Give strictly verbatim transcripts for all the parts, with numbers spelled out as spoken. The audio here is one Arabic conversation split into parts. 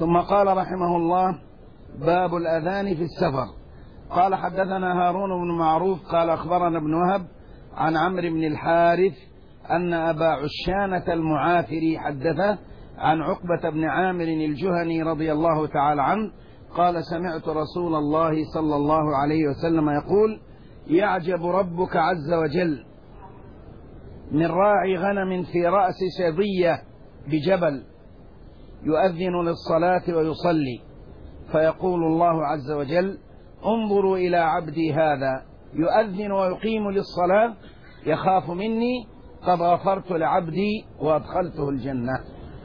ثم قال رحمه الله: باب الأذان في السفر. قال: حدثنا هارون بن معروف قال أخبرنا ابن وهب عن عمرو بن الحارث أن أبا عشانة المعافري حدثه عن عقبة بن عامر الجهني رضي الله تعالى عنه قال: سمعت رسول الله صلى الله عليه وسلم يقول: يعجب ربك عز وجل من راعي غنم في رأس سضية بجبل يؤذن للصلاة ويصلي، فيقول الله عز وجل: انظروا إلى عبدي هذا يؤذن ويقيم للصلاة يخاف مني، قد غفرت لعبدي وأدخلته الجنة.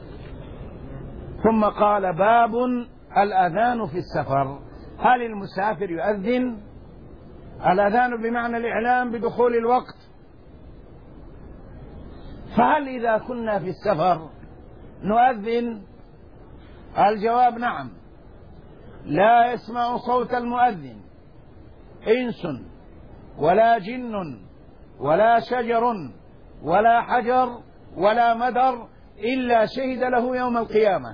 ثم قال: باب الأذان في السفر. هل المسافر يؤذن؟ الأذان بمعنى الإعلام بدخول الوقت، فهل إذا كنا في السفر نؤذن؟ الجواب: نعم. لا يسمع صوت المؤذن إنس ولا جن ولا شجر ولا حجر ولا مدر إلا شهد له يوم القيامة.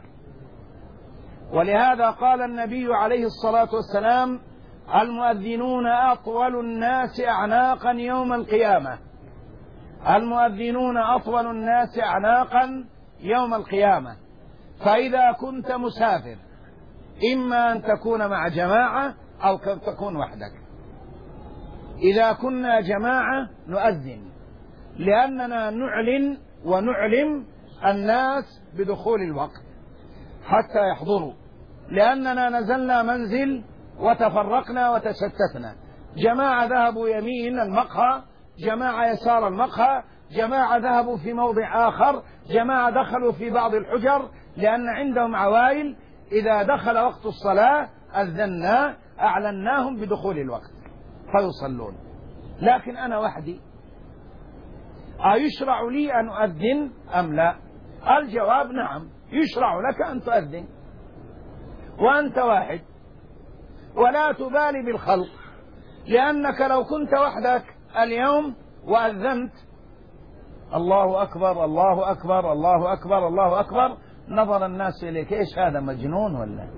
ولهذا قال النبي عليه الصلاة والسلام: المؤذنون أطول الناس أعناقا يوم القيامة. المؤذنون أطول الناس أعناقا يوم القيامة. فإذا كنت مسافر إما أن تكون مع جماعة أو تكون وحدك. إذا كنا جماعة نؤذن لأننا نعلن ونعلم الناس بدخول الوقت حتى يحضروا، لأننا نزلنا منزل وتفرقنا وتشتتنا، جماعة ذهبوا يمين المقهى، جماعة يسار المقهى، جماعة ذهبوا في موضع آخر، جماعة دخلوا في بعض الحجر، لأن عندهم عوائل إذا دخل وقت الصلاة أذنا أعلناهم بدخول الوقت فيصلون. لكن أنا وحدي، أيشرع لي أن أؤذن أم لا؟ الجواب: نعم، يشرع لك أن تؤذن وأنت واحد، ولا تبالي بالخلق، لأنك لو كنت وحدك اليوم وأذنت الله أكبر الله أكبر الله أكبر الله أكبر، نظر الناس إليك: إيش هذا، مجنون ولا؟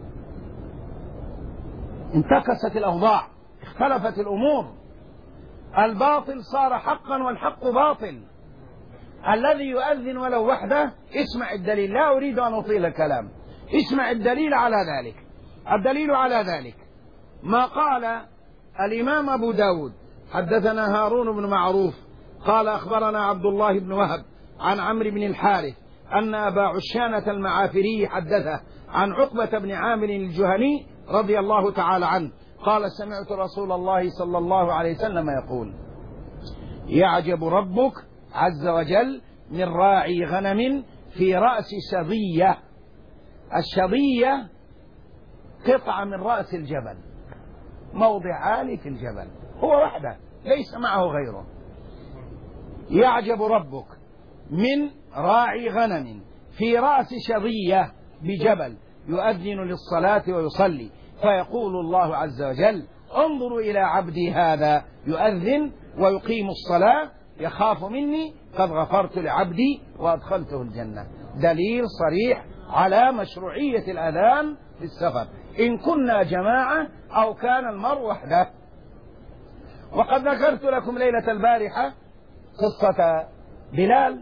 انتكست الأوضاع، اختلفت الأمور، الباطل صار حقا والحق باطل. الذي يؤذن ولو وحده، اسمع الدليل، لا أريد أن أطيل الكلام، اسمع الدليل على ذلك. الدليل على ذلك ما قال الإمام أبو داود: حدثنا هارون بن معروف قال أخبرنا عبد الله بن وهب عن عمرو بن الحارث أن أبا عشانة المعافري حدثه عن عقبة بن عامر الجهني رضي الله تعالى عنه قال: سمعت رسول الله صلى الله عليه وسلم يقول: يعجب ربك عز وجل من راعي غنم في رأس شظية. الشظية قطعة من رأس الجبل، موضع عالي في الجبل، هو وحده ليس معه غيره. يعجب ربك من راعي غنم في رأس شظية بجبل يؤذن للصلاة ويصلي، فيقول الله عز وجل: انظروا إلى عبدي هذا يؤذن ويقيم الصلاة يخاف مني، قد غفرت لعبدي وأدخلته الجنة. دليل صريح على مشروعية الأذان في السفر إن كنا جماعة أو كان المرء وحده. وقد ذكرت لكم ليلة البارحة قصة بلال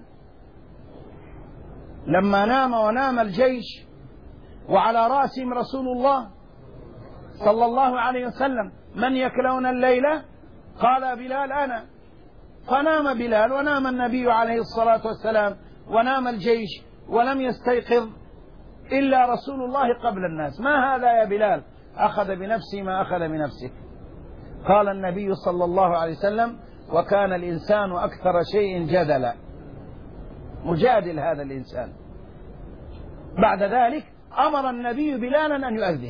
لما نام ونام الجيش وعلى رأسهم رسول الله صلى الله عليه وسلم: من يكلون الليلة؟ قال بلال: أنا. فنام بلال ونام النبي عليه الصلاة والسلام ونام الجيش ولم يستيقظ إلا رسول الله قبل الناس. ما هذا يا بلال؟ أخذ بنفسي ما أخذ بنفسك. قال النبي صلى الله عليه وسلم: وكان الإنسان أكثر شيء جدلا، مجادل هذا الإنسان. بعد ذلك أمر النبي بلالا أن يؤذن،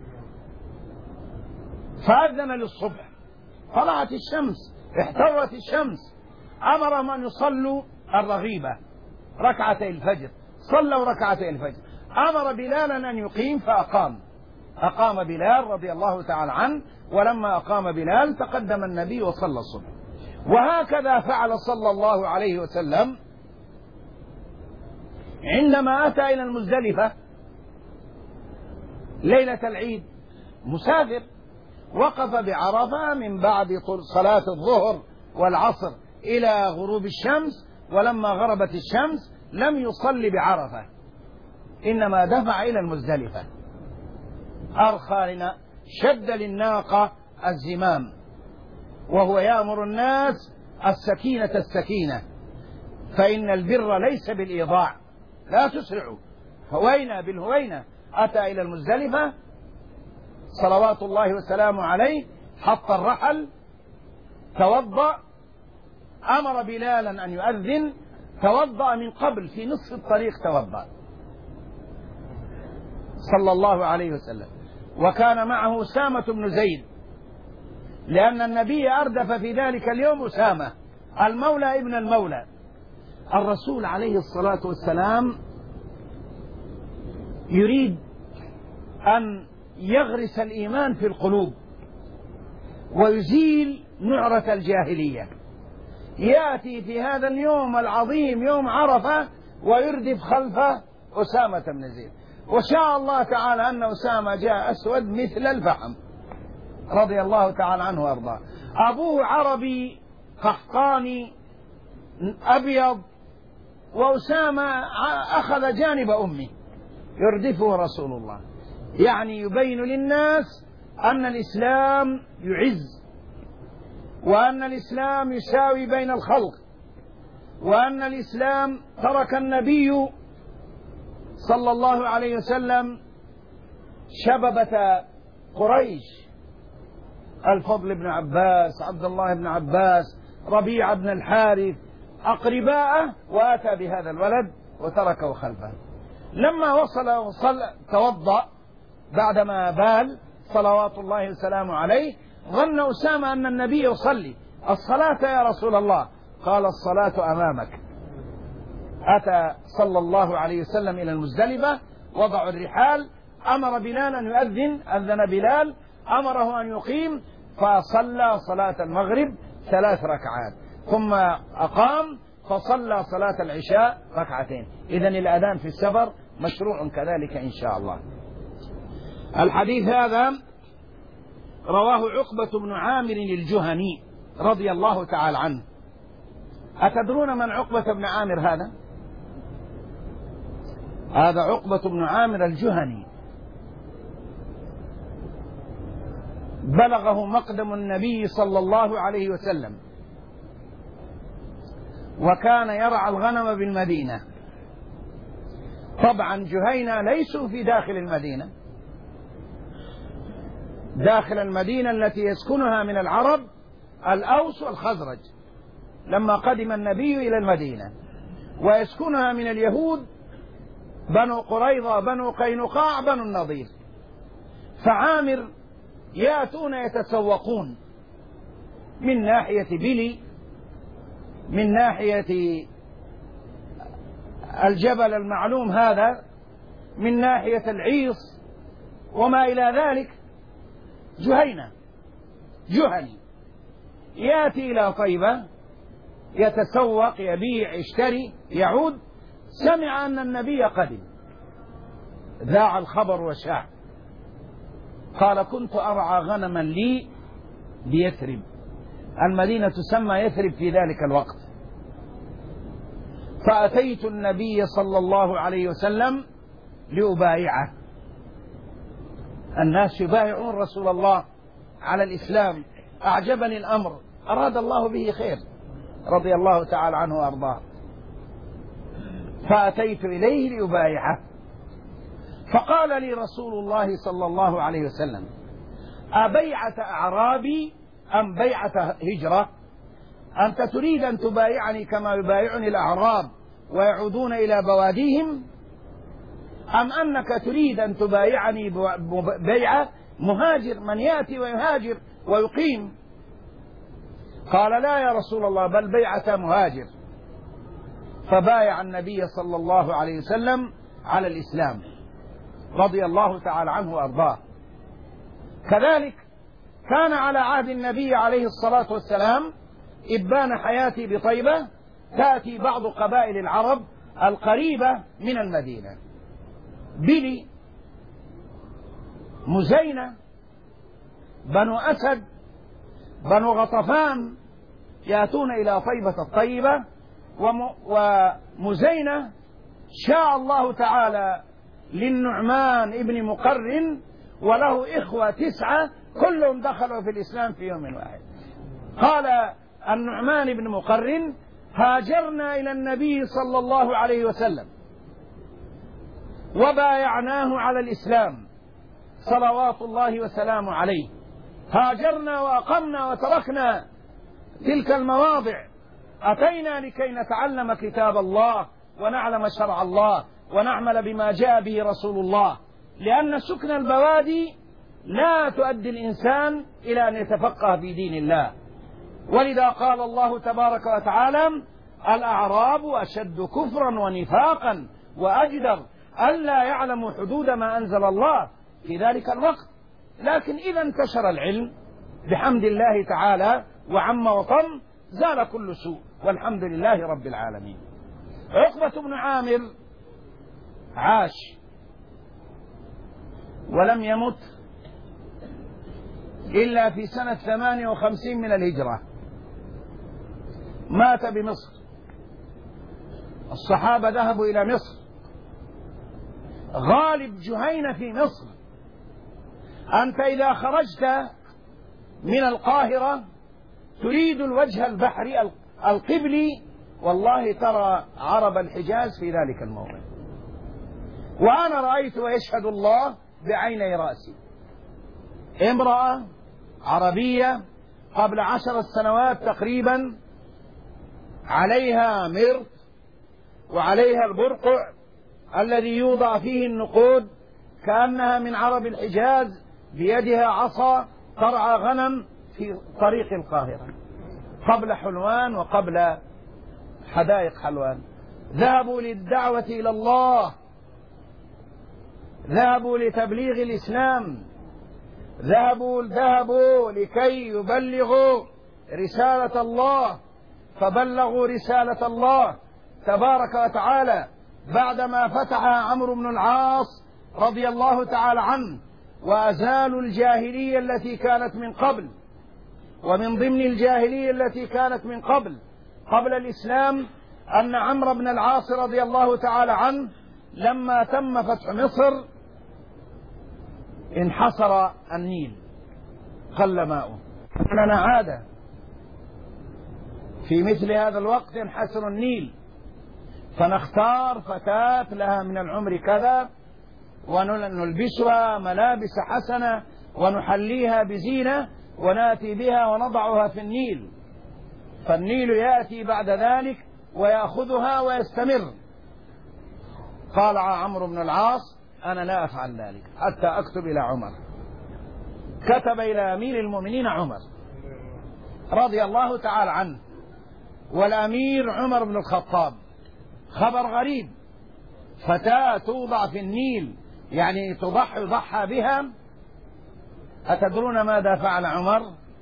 فأذن للصبح، طلعت الشمس، احترت الشمس، أمرهم أن يصلوا الرغيبة ركعتي الفجر، صلوا ركعتي الفجر، أمر بلالا أن يقيم فأقام، أقام بلال رضي الله تعالى عنه، ولما أقام بلال تقدم النبي وصلى الصبح. وهكذا فعل صلى الله عليه وسلم عندما أتى إلى المزدلفة ليلة العيد مسافر، وقف بعرفة من بعد صلاة الظهر والعصر إلى غروب الشمس، ولما غربت الشمس لم يصلي بعرفة، إنما دفع إلى المزدلفة، أرخى لنا، شد للناقة الزمام، وهو يأمر الناس السكينة السكينة، فإن البر ليس بالإيضاع، لا تسرعوا، هوينا بالهوينة. أتى إلى المزدلفة صلوات الله وسلامه عليه، حط الرحل، توضأ، أمر بلالا أن يؤذن، توضأ من قبل في نصف الطريق، توضأ صلى الله عليه وسلم. وكان معه أسامة بن زيد، لأن النبي أردف في ذلك اليوم أسامة المولى ابن المولى. الرسول عليه الصلاة والسلام يريد أن يغرس الإيمان في القلوب ويزيل نعرة الجاهلية. يأتي في هذا اليوم العظيم يوم عرفة ويردف خلفه أسامة بن زيد، وشاء الله تعالى أن أسامة جاء أسود مثل الفحم رضي الله تعالى عنه وأرضاه. أبوه عربي قحطاني أبيض، وأسامة أخذ جانب أمه، يردفه رسول الله، يعني يبين للناس أن الإسلام يعز، وأن الإسلام يساوي بين الخلق، وأن الإسلام ترك النبي صلى الله عليه وسلم شببة قريش، الفضل بن عباس، عبد الله بن عباس، ربيعة بن الحارث، أقرباءه، وأتى بهذا الولد وتركه خلفه. لما وصل وصل توضأ بعدما بال صلوات الله وسلامه عليه، ظن أسامة أن النبي يصلي. الصلاة يا رسول الله؟ قال الصلاة أمامك. أتى صلى الله عليه وسلم إلى المزدلفة، وضعوا الرحال، أمر بلال أن يؤذن، أذن بلال، أمره أن يقيم، فصلى صلاة المغرب ثلاث ركعات، ثم أقام فصلى صلاة العشاء ركعتين. إذن الأذان في السفر مشروع كذلك إن شاء الله. الحديث هذا رواه عقبة بن عامر الجهني رضي الله تعالى عنه. أتدرون من عقبة بن عامر هذا؟ هذا عقبة بن عامر الجهني، بلغه مقدم النبي صلى الله عليه وسلم، وكان يرعى الغنم بالمدينة. طبعا جهينة ليسوا في داخل المدينة، داخل المدينة التي يسكنها من العرب الأوس والخزرج لما قدم النبي إلى المدينة، ويسكنها من اليهود بنو قريظة، بنو قينقاع، بنو النضير. فعامر يأتون يتسوقون من ناحية بلي، من ناحية الجبل المعلوم هذا، من ناحية العيص وما إلى ذلك. جهينة جهني يأتي إلى طيبة يتسوق، يبيع، يشتري، يعود، سمع أن النبي قدم، ذاع الخبر وشاع. قال كنت أرعى غنما لي بيثرب، المدينة تسمى يثرب في ذلك الوقت، فأتيت النبي صلى الله عليه وسلم لأبايعه. الناس يبايعون رسول الله على الإسلام، أعجبني الأمر، أراد الله به خير رضي الله تعالى عنه وأرضاه. فأتيت إليه لأبايعه، فقال لي رسول الله صلى الله عليه وسلم أبيعة أعرابي أم بيعة هجرة؟ أنت تريد أن تبايعني كما يبايعني الأعراب ويعودون إلى بواديهم، أم أنك تريد أن تبايعني بيعة مهاجر، من يأتي ويهاجر ويقيم؟ قال لا يا رسول الله، بل بيعة مهاجر. فبايع النبي صلى الله عليه وسلم على الإسلام رضي الله تعالى عنه وأرضاه. كذلك كان على عهد النبي عليه الصلاة والسلام إبان حياتي بطيبة، تأتي بعض قبائل العرب القريبة من المدينة، بلي مزينة، بنو أسد، بنو غطفان يأتون إلى طيبة الطيبة. ومزينة شاء الله تعالى للنعمان ابن مقرن وله إخوة تسعة كلهم دخلوا في الإسلام في يوم واحد. قال النعمان بن مقرن: هاجرنا إلى النبي صلى الله عليه وسلم وبايعناه على الإسلام صلوات الله وسلامه عليه. هاجرنا وأقمنا وتركنا تلك المواضع، أتينا لكي نتعلم كتاب الله ونعلم شرع الله ونعمل بما جاء به رسول الله، لأن سكن البوادي لا تؤدي الإنسان إلى أن يتفقه في دين الله. ولذا قال الله تبارك وتعالى: الأعراب أشد كفرا ونفاقا وأجدر ألا يعلموا حدود ما أنزل الله في ذلك الوقت. لكن إذا انتشر العلم بحمد الله تعالى وعم وطم زال كل سوء، والحمد لله رب العالمين. عقبة بن عامر عاش ولم يمت إلا في سنة ثمانية وخمسين من الهجرة، مات بمصر. الصحابة ذهبوا إلى مصر، غالب جهينة في مصر. أنت إذا خرجت من القاهرة تريد الوجه البحري القبلي، والله ترى عرب الحجاز في ذلك الموضع. وأنا رأيت ويشهد الله بعيني رأسي امرأة عربية قبل عشر سنوات تقريبا، عليها مرط وعليها البرقع الذي يوضع فيه النقود، كأنها من عرب الحجاز، بيدها عصا ترعى غنم في طريق القاهرة قبل حلوان وقبل حدائق حلوان. ذهبوا للدعوة إلى الله، ذهبوا لتبليغ الإسلام، ذهبوا ذهبوا لكي يبلغوا رسالة الله، فبلغوا رسالة الله تبارك وتعالى بعدما فتح عمرو بن العاص رضي الله تعالى عنه، وأزالوا الجاهلية التي كانت من قبل. ومن ضمن الجاهلية التي كانت من قبل قبل الإسلام أن عمرو بن العاص رضي الله تعالى عنه لما تم فتح مصر انحصر النيل، قل ماؤه. لنا عادة في مثل هذا الوقت ينحسر النيل، فنختار فتاة لها من العمر كذا ونلبسها ملابس حسنة ونحليها بزينة ونأتي بها ونضعها في النيل، فالنيل يأتي بعد ذلك ويأخذها ويستمر. قال عمرو بن العاص: أنا لا أفعل ذلك حتى أكتب إلى عمر. كتب إلى أمير المؤمنين عمر رضي الله تعالى عنه، والأمير عمر بن الخطاب. خبر غريب، فتاة توضع في النيل يعني تضحى يضحى بها. أتدرون ماذا فعل عمر؟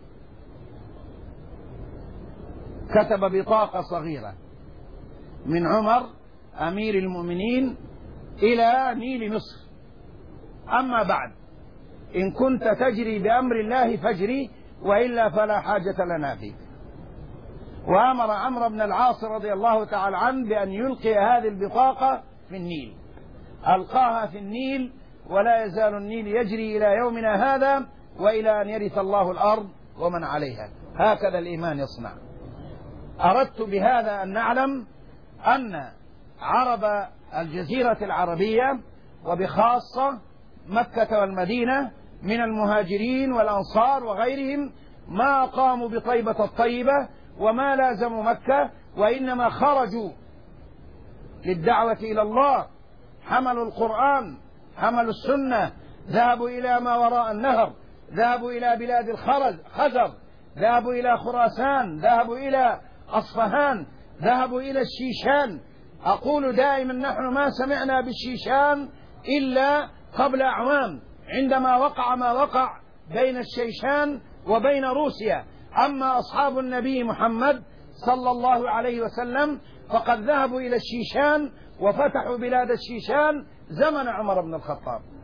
كتب بطاقة صغيرة من عمر أمير المؤمنين إلى نيل مصر: أما بعد، إن كنت تجري بأمر الله فاجري، وإلا فلا حاجة لنا فيك. وأمر عمرو بن العاص رضي الله تعالى عنه بأن يلقي هذه البطاقة في النيل. ألقاها في النيل، ولا يزال النيل يجري إلى يومنا هذا وإلى أن يرث الله الأرض ومن عليها. هكذا الإيمان يصنع. أردت بهذا أن نعلم أن عرب الجزيرة العربية وبخاصة مكة والمدينة من المهاجرين والأنصار وغيرهم ما قاموا بطيبة الطيبة وما لازموا مكة، وإنما خرجوا للدعوة إلى الله، حملوا القرآن، حملوا السنة، ذهبوا إلى ما وراء النهر، ذهبوا إلى بلاد الخزر، ذهبوا إلى خراسان، ذهبوا إلى أصفهان، ذهبوا إلى الشيشان. أقول دائما نحن ما سمعنا بالشيشان إلا قبل أعوام عندما وقع ما وقع بين الشيشان وبين روسيا. أما أصحاب النبي محمد صلى الله عليه وسلم فقد ذهبوا إلى الشيشان وفتحوا بلاد الشيشان زمن عمر بن الخطاب.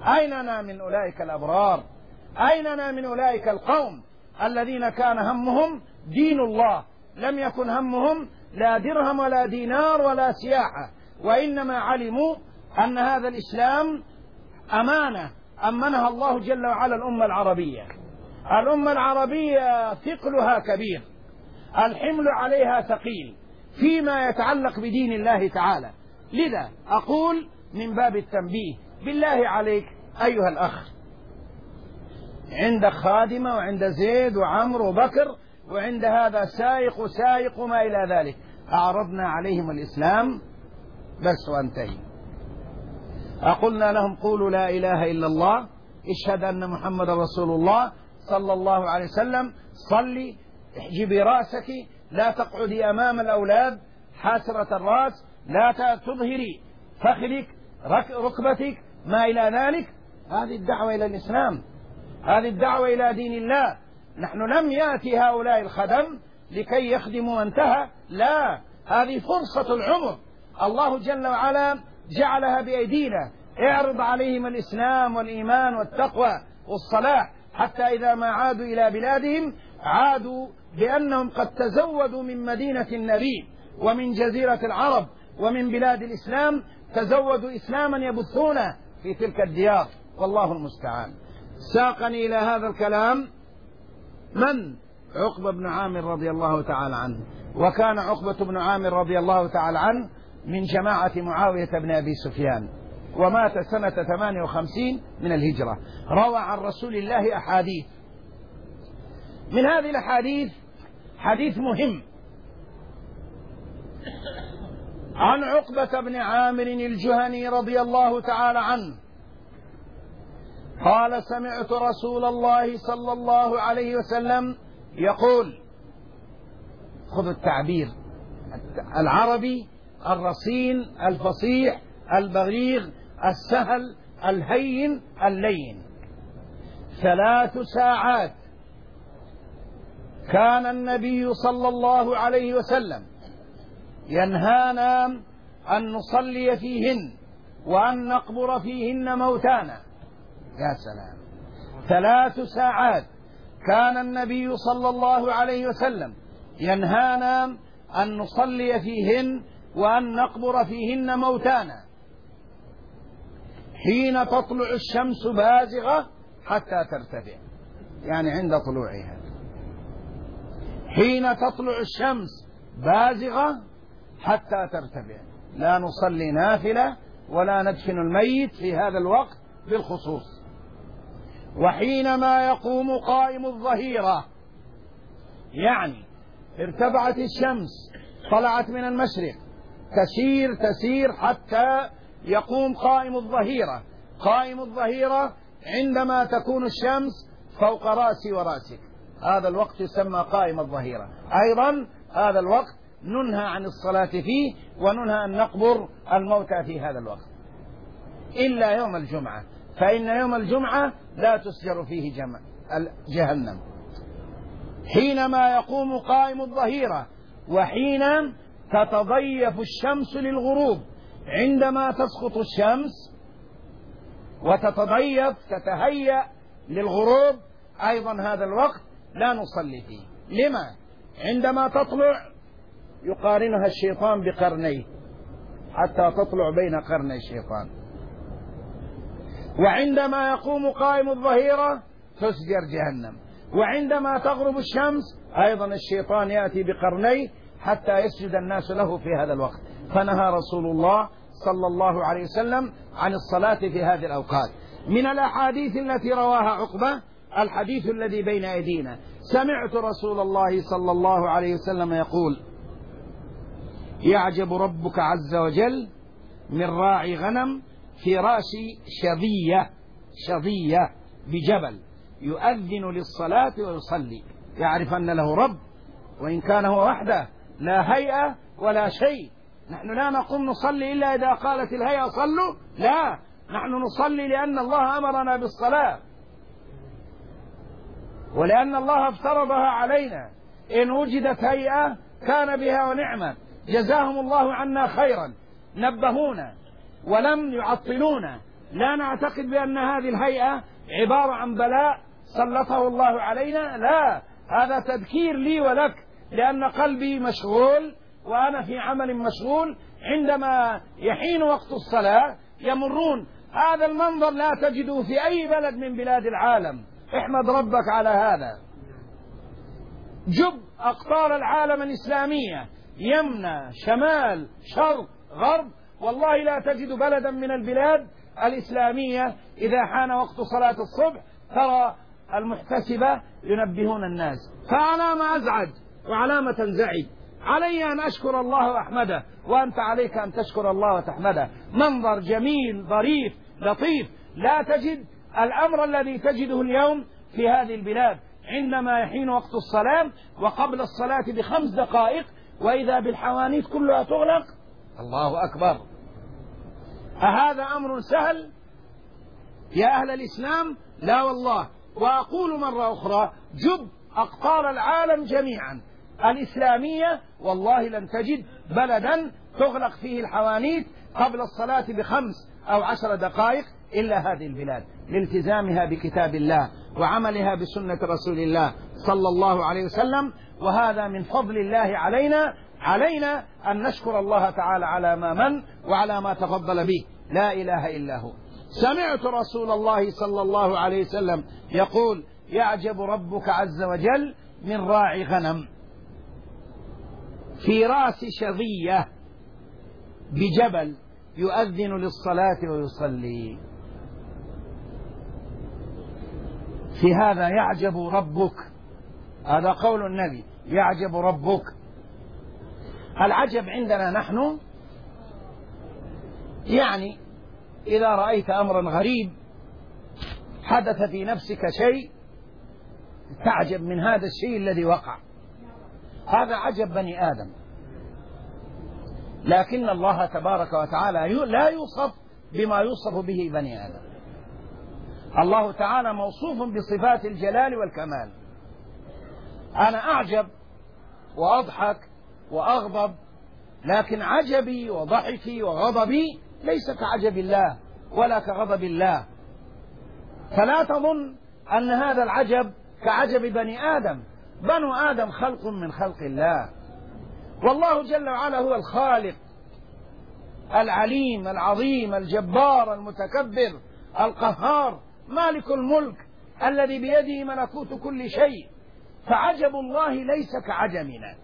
أيننا من أولئك الأبرار؟ أيننا من أولئك القوم الذين كان همهم دين الله، لم يكن همهم لا درهم ولا دينار ولا سياحة، وإنما علموا أن هذا الإسلام أمانة أمنها الله جل وعلا الأمة العربية. الأمة العربية ثقلها كبير، الحمل عليها ثقيل فيما يتعلق بدين الله تعالى. لذا أقول من باب التنبيه، بالله عليك أيها الأخ، عندك خادمة وعند زيد وعمر وبكر وعند هذا سائق وسائق وما إلى ذلك، أعرضنا عليهم الإسلام بس وانتهي. أقولنا لهم قولوا لا إله إلا الله، اشهد أن محمد رسول الله صلى الله عليه وسلم، صلي، احجبي رأسك، لا تقعدي أمام الأولاد حاسرة الرأس، لا تظهري فخذك ركبتك ما إلى ذلك. هذه الدعوة إلى الإسلام، هذه الدعوة إلى دين الله. نحن لم يأتي هؤلاء الخدم لكي يخدموا وانتهى، لا، هذه فرصة العمر الله جل وعلا جعلها بأيدينا. اعرض عليهم الإسلام والإيمان والتقوى والصلاح، حتى إذا ما عادوا إلى بلادهم عادوا بأنهم قد تزودوا من مدينة النبي ومن جزيرة العرب ومن بلاد الإسلام، تزودوا إسلاما يبثونه في تلك الديار، والله المستعان. ساقني إلى هذا الكلام من؟ عقبة بن عامر رضي الله تعالى عنه. وكان عقبة بن عامر رضي الله تعالى عنه من جماعة معاوية بن أبي سفيان، ومات سنة ثمانية وخمسين من الهجرة. روى عن رسول الله أحاديث، من هذه الأحاديث حديث مهم عن عقبة بن عامر الجهني رضي الله تعالى عنه قال: سمعت رسول الله صلى الله عليه وسلم يقول، خذ التعبير العربي الرصين الفصيح البليغ السهل الهين اللين: ثلاث ساعات كان النبي صلى الله عليه وسلم ينهانا أن نصلي فيهن وأن نقبر فيهن موتانا. يا سلام، ثلاث ساعات كان النبي صلى الله عليه وسلم ينهانا أن نصلي فيهن وأن نقبر فيهن موتانا، حين تطلع الشمس بازغة حتى ترتفع، يعني عند طلوعها، حين تطلع الشمس بازغة حتى ترتفع. لا نصلي نافلة ولا ندفن الميت في هذا الوقت بالخصوص. وحينما يقوم قائم الظهيرة، يعني ارتفعت الشمس طلعت من المشرق، تسير تسير حتى يقوم قائم الظهيرة. قائم الظهيرة عندما تكون الشمس فوق رأسي ورأسك، هذا الوقت يسمى قائم الظهيرة. أيضا هذا الوقت ننهى عن الصلاة فيه وننهى أن نقبر الموتى في هذا الوقت، إلا يوم الجمعة، فإن يوم الجمعة لا تسجر فيه جهنم. حينما يقوم قائم الظهيرة، وحين تتضيف الشمس للغروب، عندما تسقط الشمس وتتضيف تتهيأ للغروب، أيضا هذا الوقت لا نصلي فيه. لما؟ عندما تطلع يقارنها الشيطان بقرنيه حتى تطلع بين قرني الشيطان، وعندما يقوم قائم الظهيرة تسجر جهنم، وعندما تغرب الشمس أيضا الشيطان يأتي بقرنيه حتى يسجد الناس له في هذا الوقت. فنهى رسول الله صلى الله عليه وسلم عن الصلاة في هذه الأوقات. من الأحاديث التي رواها عقبة الحديث الذي بين أيدينا: سمعت رسول الله صلى الله عليه وسلم يقول: يعجب ربك عز وجل من راعي غنم في رأس شظية شظية بجبل يؤذن للصلاة ويصلي، يعرف أن له رب وإن كان هو وحده، لا هيئة ولا شيء. نحن لا نقوم نصلي إلا إذا قالت الهيئة صلوا، لا، نحن نصلي لأن الله أمرنا بالصلاة ولأن الله افترضها علينا. إن وجدت هيئة كان بها ونعمة، جزاهم الله عنا خيرا، نبهونا ولم يعطلونا لا نعتقد بأن هذه الهيئة عبارة عن بلاء سلطه الله علينا، لا، هذا تذكير لي ولك، لأن قلبي مشغول وأنا في عمل مشغول. عندما يحين وقت الصلاة يمرون، هذا المنظر لا تجده في أي بلد من بلاد العالم، احمد ربك على هذا. جب أقطار العالم الإسلامية، يمنى شمال شرق غرب، والله لا تجد بلدا من البلاد الإسلامية إذا حان وقت صلاة الصبح ترى المحتسبة ينبهون الناس. فعلى ما أزعج وعلى ما تنزعج؟ علي أن أشكر الله وأحمده، وأنت عليك أن تشكر الله وتحمده. منظر جميل ظريف لطيف، لا تجد الأمر الذي تجده اليوم في هذه البلاد. عندما يحين وقت الصلاة وقبل الصلاة بخمس دقائق وإذا بالحوانيت كلها تغلق، الله أكبر. أهذا أمر سهل يا أهل الإسلام؟ لا والله. وأقول مرة أخرى، جب أقطار العالم جميعا الإسلامية، والله لن تجد بلدا تغلق فيه الحوانيت قبل الصلاة بخمس أو عشر دقائق إلا هذه البلاد، لالتزامها بكتاب الله وعملها بسنة رسول الله صلى الله عليه وسلم. وهذا من فضل الله علينا علينا أن نشكر الله تعالى على ما من وعلى ما تفضل به. لا إله إلا هو. سمعت رسول الله صلى الله عليه وسلم يقول: يعجب ربك عز وجل من راعي غنم في رأس شظية بجبل يؤذن للصلاة ويصلي. في هذا يعجب ربك، هذا قول النبي، يعجب ربك. العجب عندنا نحن يعني إذا رأيت أمرا غريب حدث في نفسك شيء تعجب من هذا الشيء الذي وقع، هذا عجب بني آدم. لكن الله تبارك وتعالى لا يوصف بما يوصف به بني آدم. الله تعالى موصوف بصفات الجلال والكمال. أنا أعجب وأضحك وأغضب، لكن عجبي وضحكي وغضبي ليس كعجب الله ولا كغضب الله. فلا تظن أن هذا العجب كعجب بني آدم. بنو آدم خلق من خلق الله، والله جل وعلا هو الخالق العليم العظيم الجبار المتكبر القهار مالك الملك الذي بيده ملكوت كل شيء. فعجب الله ليس كعجبنا،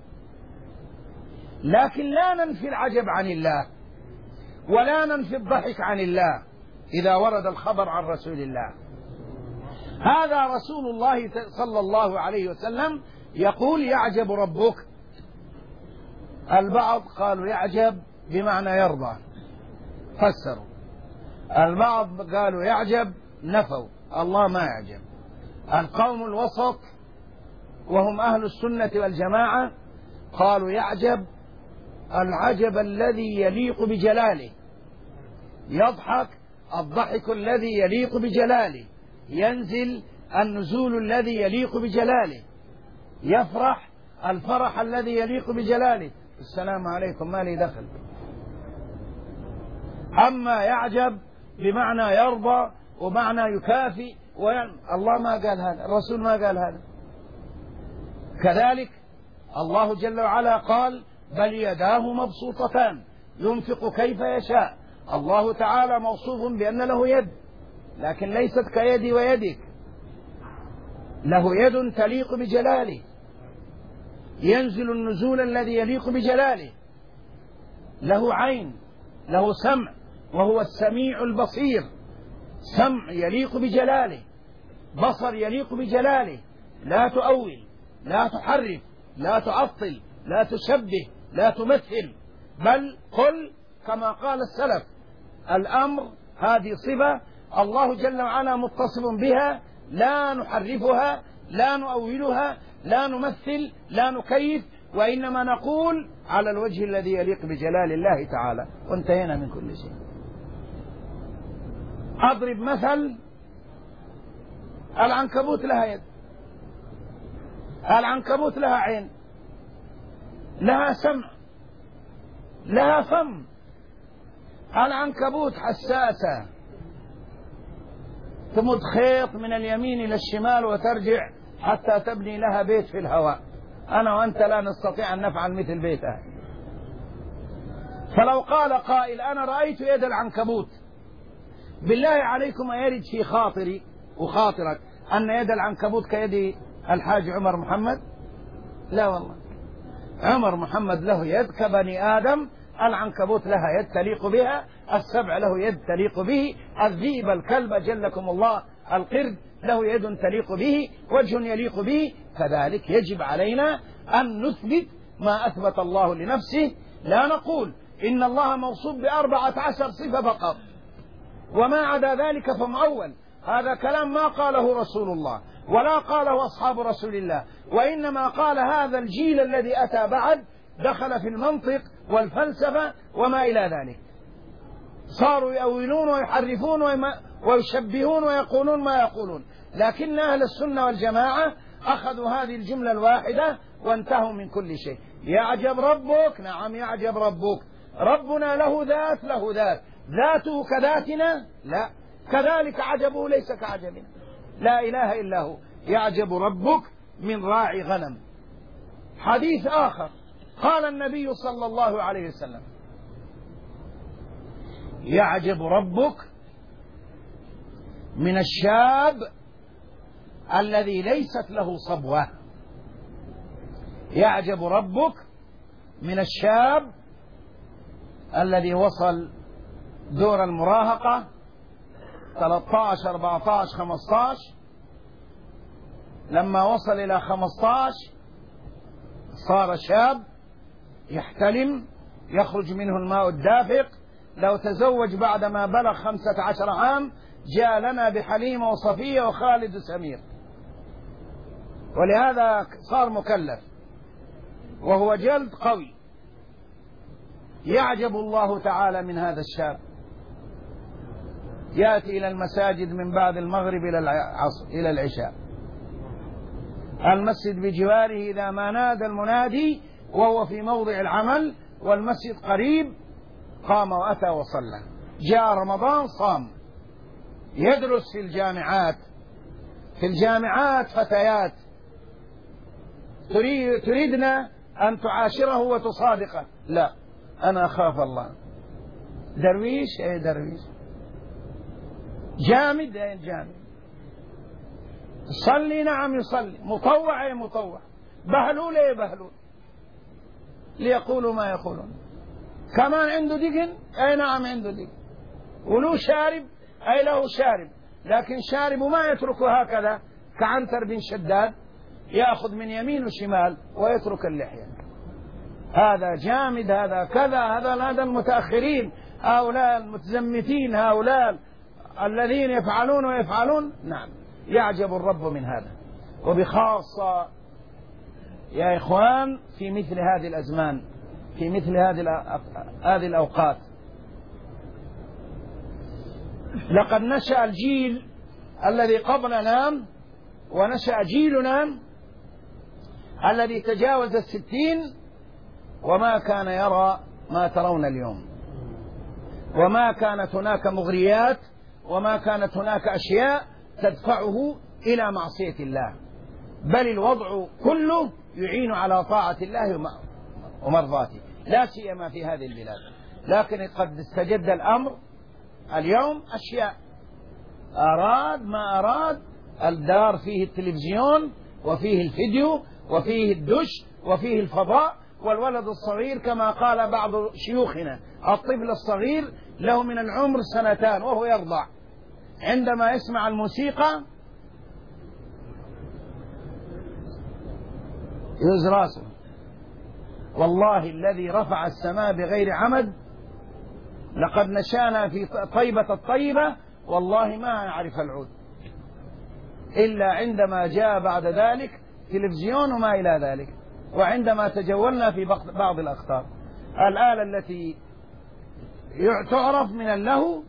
لكن لا ننفي العجب عن الله ولا ننفي الضحك عن الله إذا ورد الخبر عن رسول الله. هذا رسول الله صلى الله عليه وسلم يقول: يعجب ربك. البعض قالوا يعجب بمعنى يرضى، فسروا. البعض قالوا يعجب، نفوا، الله ما يعجب. القوم الوسط وهم أهل السنة والجماعة قالوا يعجب العجب الذي يليق بجلاله، يضحك الضحك الذي يليق بجلاله، ينزل النزول الذي يليق بجلاله، يفرح الفرح الذي يليق بجلاله. السلام عليكم، ما لي دخل. أما يعجب بمعنى يرضى ومعنى يكافي، الله ما قال هذا، الرسول ما قال هذا. كذلك الله جل وعلا قال: بل يداه مبسوطتان ينفق كيف يشاء. الله تعالى موصوف بأن له يد، لكن ليست كيدي ويدك، له يد تليق بجلاله، ينزل النزول الذي يليق بجلاله، له عين، له سمع وهو السميع البصير، سمع يليق بجلاله، بصر يليق بجلاله. لا تؤول، لا تحرف، لا تعطل، لا تشبه، لا تمثل، بل قل كما قال السلف: الأمر هذه صفة الله جل وعلا متصف بها، لا نحرفها، لا نؤولها، لا نمثل، لا نكيف، وإنما نقول على الوجه الذي يليق بجلال الله تعالى، وانتهينا من كل شيء. أضرب مثل: العنكبوت لها يد، العنكبوت لها عين، لها سمع، لها فم. العنكبوت حساسة، تمد خيط من اليمين إلى الشمال وترجع حتى تبني لها بيت في الهواء. أنا وأنت لا نستطيع أن نفعل مثل بيتها. فلو قال قائل أنا رأيت يد العنكبوت، بالله عليكم أيرد في خاطري وخاطرك أن يد العنكبوت كيد الحاج عمر محمد؟ لا والله. عمر محمد له يد كبني آدم، العنكبوت لها يد تليق بها، السبع له يد تليق به، الذئب الكلب جلكم الله القرد له يد تليق به، وجه يليق به. كذلك يجب علينا أن نثبت ما أثبت الله لنفسه، لا نقول إن الله موصوف بأربعة عشر صفة فقط وما عدا ذلك فمؤول. هذا كلام ما قاله رسول الله ولا قاله أصحاب رسول الله، وإنما قال هذا الجيل الذي أتى بعد، دخل في المنطق والفلسفة وما إلى ذلك، صاروا يؤولون ويحرفون ويشبهون ويقولون ما يقولون. لكن أهل السنة والجماعة أخذوا هذه الجملة الواحدة وانتهوا من كل شيء. يعجب ربك، نعم يعجب ربك. ربنا له ذات، له ذات، ذاته كذاتنا؟ لا. كذلك عجبه ليس كعجبنا، لا إله إلا هو. يعجب ربك من راعي غنم. حديث آخر قال النبي صلى الله عليه وسلم يعجب ربك من الشاب الذي ليست له صبوة. يعجب ربك من الشاب الذي وصل دور المراهقة ثلاثة عشر أربعة عشر خمسة عشر، لما وصل إلى خمسة عشر صار شاب يحتلم، يخرج منه الماء الدافق. لو تزوج بعدما بلغ خمسة عشر عام جاء لنا بحليمة وصفية وخالد سمير، ولهذا صار مكلف وهو جلد قوي. يعجب الله تعالى من هذا الشاب، يأتي إلى المساجد من بعد المغرب إلى العصر إلى العشاء، المسجد بجواره إذا ما نادى المنادي وهو في موضع العمل والمسجد قريب قام وأتى وصلى. جاء رمضان صام، يدرس في الجامعات. في الجامعات فتيات تريد تريدنا أن تعاشره وتصادقه، لا أنا أخاف الله. درويش أي درويش، جامد أي جامد، صلي نعم يصلي، مطوع أي مطوع، بهلول أي بهلول، ليقولوا ما يقولون. كمان عنده دقن أي نعم عنده دقن، ولو شارب أي له شارب، لكن شارب ما يتركه هكذا كعنتر بن شداد، يأخذ من يمين وشمال ويترك اللحية. هذا جامد، هذا كذا، هذا هذا المتأخرين، هؤلاء المتزمتين، هؤلاء الذين يفعلون ويفعلون. نعم يعجب الرب من هذا، وبخاصة يا إخوان في مثل هذه الأزمان، في مثل هذه هذه الأوقات. لقد نشأ الجيل الذي قبلنا ونشأ جيلنا الذي تجاوز الستين وما كان يرى ما ترون اليوم، وما كانت هناك مغريات، وما كانت هناك أشياء تدفعه إلى معصية الله، بل الوضع كله يعين على طاعة الله ومرضاته، لا سيما في هذه البلاد. لكن قد استجد الأمر اليوم، أشياء أراد ما أراد، الدار فيه التلفزيون وفيه الفيديو وفيه الدش وفيه الفضاء، والولد الصغير كما قال بعض شيوخنا الطفل الصغير له من العمر سنتان وهو يرضع، عندما يسمع الموسيقى يهز راسه. والله الذي رفع السماء بغير عمد، لقد نشأنا في طيبة الطيبة والله ما نعرف العود إلا عندما جاء بعد ذلك تلفزيون وما إلى ذلك، وعندما تجولنا في بعض الأخطار. الآلة التي تعرف من اللهو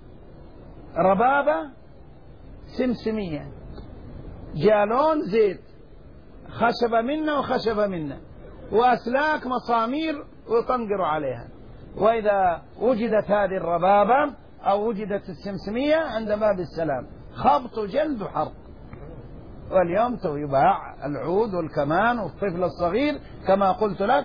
ربابة سمسمية، جالون زيت، خشبة منا وخشبة منا، وأسلاك مصامير وطنقر عليها. وإذا وجدت هذه الربابة أو وجدت السمسمية عند باب السلام خبط جلد حرق. واليوم يباع العود والكمان والطفل الصغير كما قلت لك.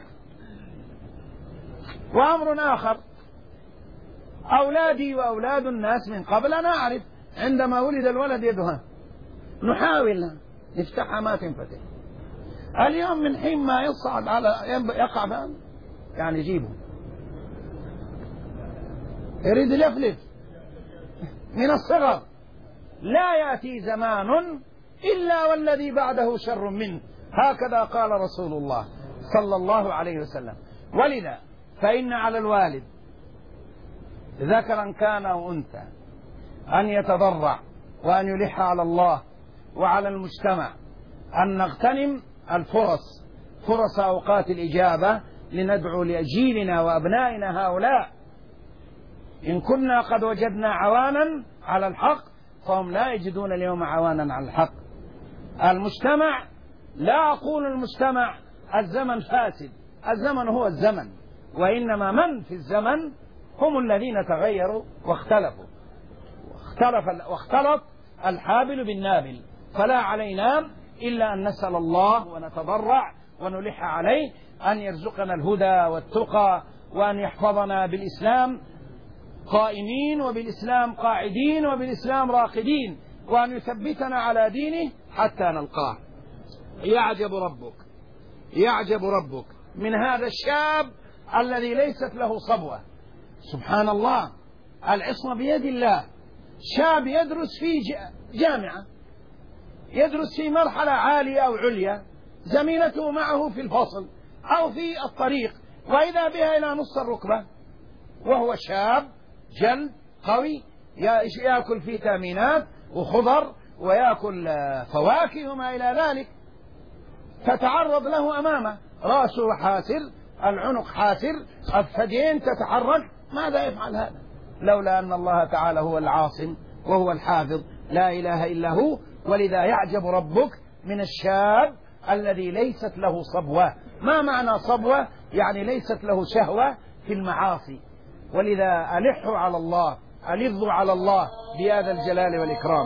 وأمر آخر، أولادي وأولاد الناس من قبل أنا أعرف عندما ولد الولد يدها نحاول نفتحها ما تنفتح. اليوم من حين ما يصعد على يقع يعني يجيبه يريد يفلت من الصغر. لا يأتي زمان إلا والذي بعده شر منه، هكذا قال رسول الله صلى الله عليه وسلم. ولذا فإن على الوالد ذكرا كان أو أنثى أن يتضرع وأن يلح على الله وعلى المجتمع أن نغتنم الفرص، فرص أوقات الإجابة، لندعو لجيلنا وأبنائنا هؤلاء. إن كنا قد وجدنا عوانا على الحق فهم لا يجدون اليوم عوانا على الحق. المجتمع، لا أقول المجتمع الزمن فاسد، الزمن هو الزمن، وإنما من في الزمن هم الذين تغيروا واختلفوا، واختلف واختلط الحابل بالنابل. فلا علينا إلا أن نسأل الله ونتضرع ونلح عليه أن يرزقنا الهدى والتقى، وأن يحفظنا بالإسلام قائمين وبالإسلام قاعدين وبالإسلام راقدين، وأن يثبتنا على دينه حتى نلقاه. يعجب ربك يعجب ربك من هذا الشاب الذي ليست له صبوة. سبحان الله، العصمة بيد الله. شاب يدرس في جامعة، يدرس في مرحلة عالية أو عليا، زميلته معه في الفصل أو في الطريق، وإذا بها إلى نص الركبة، وهو شاب جلد قوي يأكل فيتامينات وخضر ويأكل فواكه وما إلى ذلك، تتعرض له أمامه رأسه حاسر، العنق حاسر، الثديين تتحرك. ماذا يفعل هذا؟ لولا أن الله تعالى هو العاصم وهو الحافظ، لا إله إلا هو. ولذا يعجب ربك من الشاب الذي ليست له صبوة. ما معنى صبوة؟ يعني ليست له شهوة في المعاصي. ولذا ألحوا على الله، ألظوا على الله بهذا الجلال والإكرام.